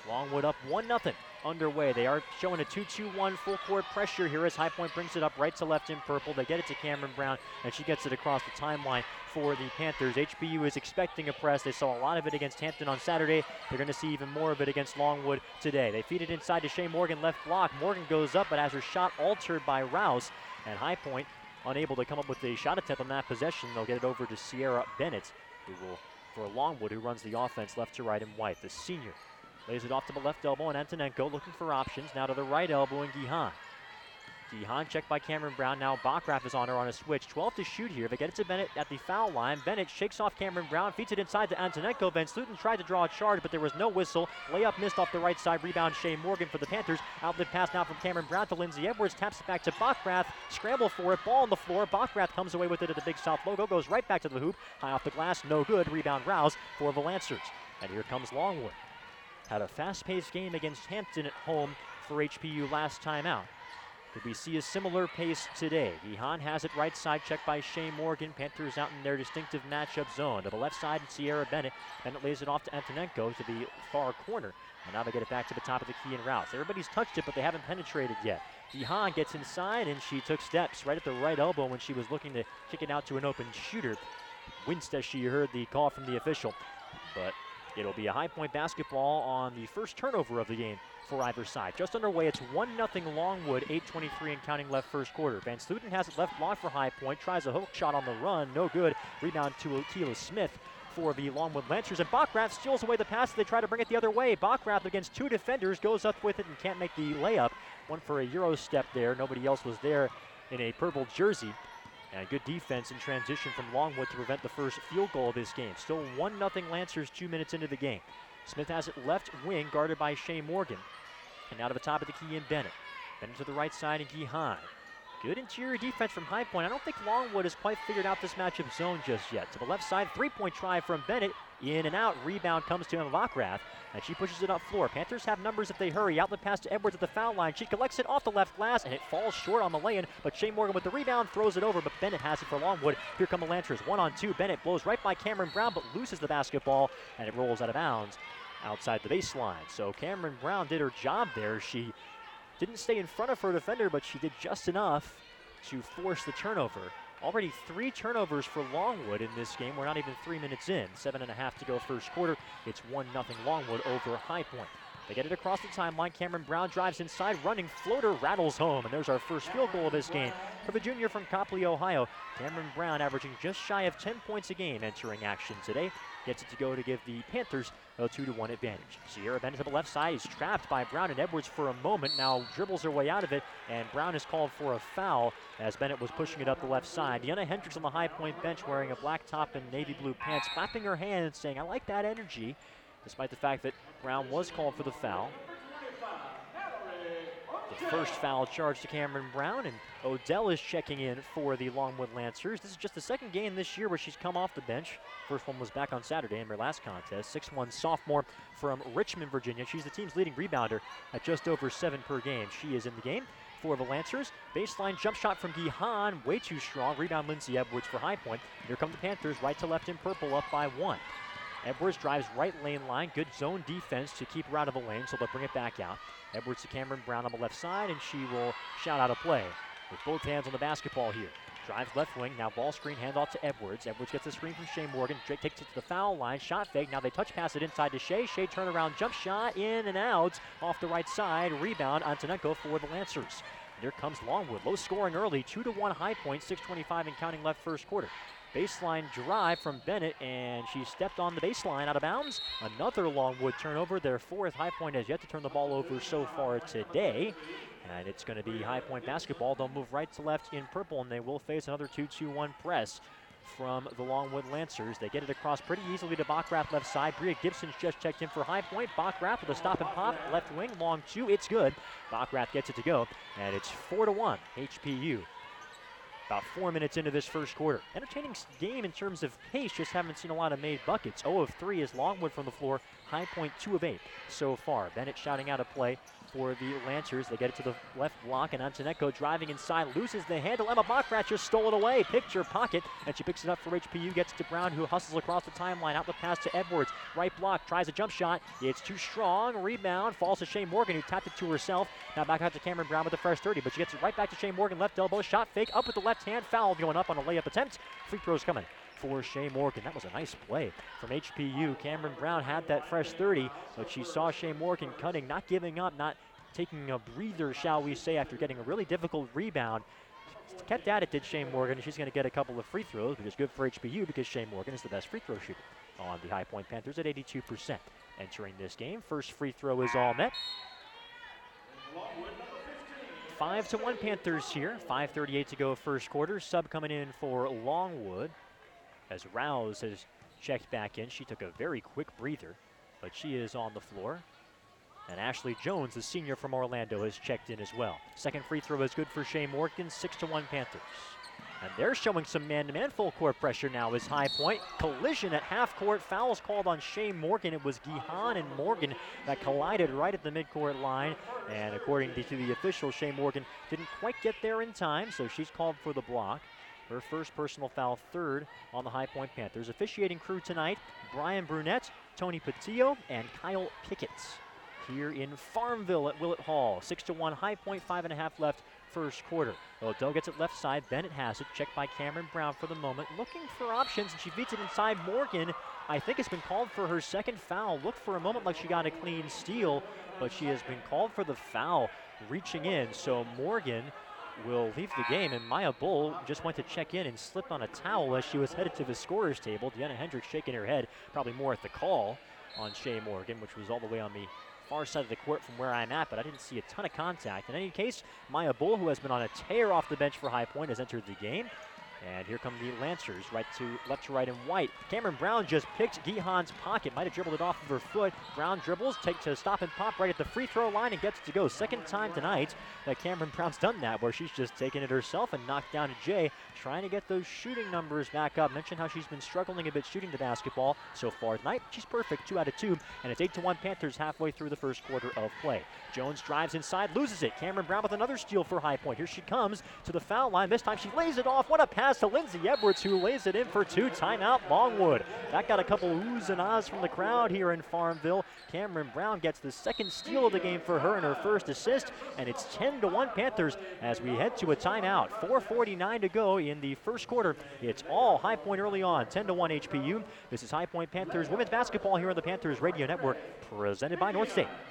Longwood up 1-0 underway. They are showing a 2-2-1 full court pressure here as High Point brings it up right to left in purple. They get it to Cameron Brown, and she gets it across the timeline for the Panthers. HBU is expecting a press. They saw a lot of it against Hampton on Saturday. They're going to see even more of it against Longwood today. They feed it inside to Shea Morgan, left block. Morgan goes up, but has her shot altered by Rouse, and High Point unable to come up with a shot attempt on that possession. They'll get it over to Sierra Bennett, who will, for Longwood, who runs the offense left to right in white. The senior lays it off to the left elbow, and Antonenko looking for options. Now to the right elbow, and Gihan. Gihan checked by Cameron Brown. Now Backrath is on her on a switch. 12 to shoot here. They get it to Bennett at the foul line. Bennett shakes off Cameron Brown, feeds it inside to Antonenko. Van Sluten tried to draw a charge, but there was no whistle. Layup missed off the right side. Rebound Shea Morgan for the Panthers. Outlet pass now from Cameron Brown to Lindsay Edwards. Taps it back to Backrath. Scramble for it. Ball on the floor. Backrath comes away with it at the Big South logo. Goes right back to the hoop. High off the glass. No good. Rebound Rouse for the Lancers. And here comes Longwood. Had a fast-paced game against Hampton at home for HPU last time out. Could we see a similar pace today? Gihan has it right side, checked by Shea Morgan. Panthers out in their distinctive matchup zone. To the left side, Sierra Bennett. Bennett lays it off to Antonenko to the far corner. And now they get it back to the top of the key and Rouse. Everybody's touched it, but they haven't penetrated yet. Gihan gets inside, and she took steps right at the right elbow when she was looking to kick it out to an open shooter. Winced as she heard the call from the official. But it'll be a High Point basketball on the first turnover of the game for either side. Just underway, it's 1-0 Longwood, 8:23 and counting left first quarter. Van Sluten has it left block for High Point, tries a hook shot on the run, no good. Rebound to Keila Smith for the Longwood Lancers, and Backrath steals away the pass. They try to bring it the other way. Backrath against two defenders goes up with it and can't make the layup. One for a Euro step there. Nobody else was there in a purple jersey. And good defense in transition from Longwood to prevent the first field goal of this game. Still 1-0 Lancers 2 minutes into the game. Smith has it left wing, guarded by Shea Morgan. And now to the top of the key in Bennett. Bennett to the right side and Gihan. Good interior defense from High Point. I don't think Longwood has quite figured out this matchup zone just yet. To the left side, three-point try from Bennett. In and out, rebound comes to Emma Backrath, and she pushes it up floor. Panthers have numbers if they hurry. Outlet pass to Edwards at the foul line. She collects it off the left glass, and it falls short on the lay-in, but Shea Morgan with the rebound throws it over, but Bennett has it for Longwood. Here come the Lancers, 1-on-2. Bennett blows right by Cameron Brown, but loses the basketball, and it rolls out of bounds outside the baseline. So Cameron Brown did her job there. She didn't stay in front of her defender, but she did just enough to force the turnover. Already 3 turnovers for Longwood in this game. We're not even 3 minutes in. 7.5 to go first quarter. It's 1-0 Longwood over High Point. They get it across the timeline. Cameron Brown drives inside, running floater, rattles home. And there's our first field goal of this game for the junior from Copley, Ohio. Cameron Brown averaging just shy of 10 points a game entering action today. Gets it to go to give the Panthers a 2-1 advantage. Sierra Bennett to the left side is trapped by Brown and Edwards for a moment. Now dribbles her way out of it, and Brown is called for a foul as Bennett was pushing it up the left side. Deanna Hendricks on the High Point bench wearing a black top and navy blue pants, clapping her hands saying, "I like that energy," despite the fact that Brown was called for the foul. The first foul charged to Cameron Brown, and Odell is checking in for the Longwood Lancers. This is just the second game this year where she's come off the bench. First one was back on Saturday in her last contest. 6'1" sophomore from Richmond, Virginia. She's the team's leading rebounder at just over 7 per game. She is in the game for the Lancers. Baseline jump shot from Gihan, way too strong. Rebound Lindsay Edwards for High Point. Here come the Panthers, right to left in purple, up by 1. Edwards drives right lane line. Good zone defense to keep her out of the lane, so they'll bring it back out. Edwards to Cameron Brown on the left side, and she will shout out a play with both hands on the basketball here. Drives left wing, now ball screen, handoff to Edwards. Edwards gets a screen from Shea Morgan. Drake takes it to the foul line, shot fake. Now they touch pass it inside to Shea. Shea turnaround jump shot, in and out, off the right side. Rebound, Antonenko for the Lancers. And here comes Longwood, low scoring early, 2-1 High Point, 6:25 and counting left first quarter. Baseline drive from Bennett, and she stepped on the baseline out of bounds. Another Longwood turnover. Their 4th. High Point has yet to turn the ball over so far today. And it's going to be High Point basketball. They'll move right to left in purple, and they will face another 2-2-1 press from the Longwood Lancers. They get it across pretty easily to Backrath left side. Bria Gibson's just checked in for High Point. Backrath with a stop and pop, left wing, long 2. It's good. Backrath gets it to go, and it's 4-1 HPU. About 4 minutes into this first quarter. Entertaining game in terms of pace, just haven't seen a lot of made buckets. 0 of 3 is Longwood from the floor. High Point 2 of 8 so far. Bennett shouting out a play for the Lancers. They get it to the left block, and Antonenko driving inside, loses the handle. Emma Bachrat just stole it away, picked her pocket, and she picks it up for HPU, gets it to Brown, who hustles across the timeline, out the pass to Edwards. Right block, tries a jump shot. It's too strong, rebound, falls to Shea Morgan, who tapped it to herself. Now back out to Cameron Brown with the fresh 30, but she gets it right back to Shea Morgan, left elbow, shot fake, up with the left hand, foul going up on a layup attempt. Free throws coming for Shea Morgan. That was a nice play from HPU. Cameron Brown had that fresh 30, but she saw Shea Morgan cutting, not giving up, not taking a breather, shall we say, after getting a really difficult rebound. Kept at it, did Shea Morgan. She's going to get a couple of free throws, which is good for HPU because Shea Morgan is the best free throw shooter on the High Point Panthers at 82% entering this game. First free throw is all net. 5-1 Panthers here. 5:38 to go first quarter. Sub coming in for Longwood as Rouse has checked back in. She took a very quick breather, but she is on the floor. And Ashley Jones, the senior from Orlando, has checked in as well. Second free throw is good for Shea Morgan. 6-1 Panthers. And they're showing some man-to-man full court pressure now as High Point. Collision at half court. Fouls called on Shea Morgan. It was Gihan and Morgan that collided right at the midcourt line. And according to the official, Shea Morgan didn't quite get there in time, so she's called for the block. Her first personal foul, third on the High Point Panthers. Officiating crew tonight, Brian Brunette, Tony Patillo, and Kyle Pickett. Here in Farmville at Willett Hall. 6-1 High Point, 5.5 left first quarter. Odell gets it left side. Bennett has it. Checked by Cameron Brown for the moment. Looking for options, and she feeds it inside Morgan. I think it's been called for her second foul. Looked for a moment like she got a clean steal, but she has been called for the foul reaching in. So Morgan will leave the game, and Maya Bull just went to check in and slipped on a towel as she was headed to the scorer's table. Deanna Hendricks shaking her head, probably more at the call on Shea Morgan, which was all the way on the far side of the court from where I'm at, but I didn't see a ton of contact. In any case, Maya Bull, who has been on a tear off the bench for High Point, has entered the game. And here come the Lancers, left to right in white. Cameron Brown just picked Gihan's pocket, might have dribbled it off of her foot. Brown dribbles, take to stop and pop right at the free throw line and gets it to go. Second time tonight that Cameron Brown's done that, where she's just taken it herself and knocked down a Jay, trying to get those shooting numbers back up. Mentioned how she's been struggling a bit shooting the basketball so far tonight. She's perfect, 2 out of 2, and it's 8-1 Panthers halfway through the first quarter of play. Jones drives inside, loses it. Cameron Brown with another steal for High Point. Here she comes to the foul line. This time she lays it off. What a pass to Lindsay Edwards, who lays it in for 2. Timeout Longwood. That got a couple oohs and ahs from the crowd here in Farmville. Cameron Brown gets the second steal of the game for her and her first assist, and it's 10-1 Panthers as we head to a timeout. 4:49 to go in the first quarter. It's all High Point early on, 10-1 HPU. This is High Point Panthers women's basketball here on the Panthers Radio Network, presented by North State.